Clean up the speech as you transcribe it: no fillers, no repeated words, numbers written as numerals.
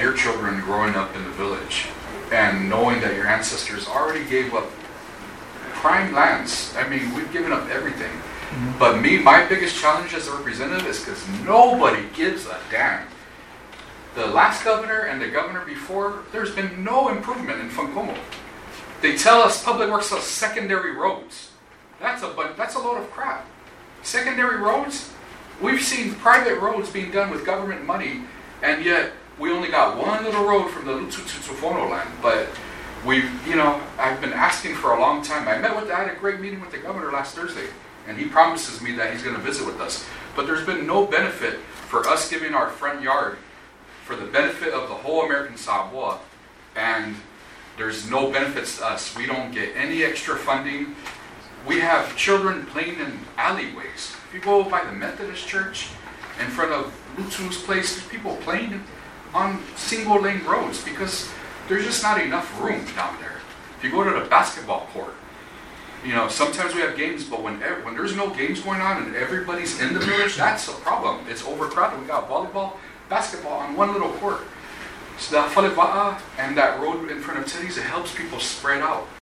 your children growing up in the village and knowing that your ancestors already gave up prime lands. I mean, we've given up everything. But my biggest challenge as a representative is because nobody gives a damn. The last governor and the governor before, there's been no improvement in Fancomo. They tell us Public Works does secondary roads. That's a load of crap. Secondary roads? We've seen private roads being done with government money, and yet we only got one little road from the Lutsutufono land. But I've been asking for a long time. I had a great meeting with the governor last Thursday, and he promises me that he's going to visit with us. But there's been no benefit for us giving our front yard for the benefit of the whole American Samoa, and there's no benefits to us. We don't get any extra funding. We have children playing in alleyways. If you go by the Methodist Church, in front of Lutsu's place, there's people playing on single lane roads because there's just not enough room down there. If you go to the basketball court, sometimes we have games, but when there's no games going on and everybody's in the village, that's a problem. It's overcrowded. We got volleyball, basketball on one little court. So that Faleva'a and that road in front of Teddy's, it helps people spread out.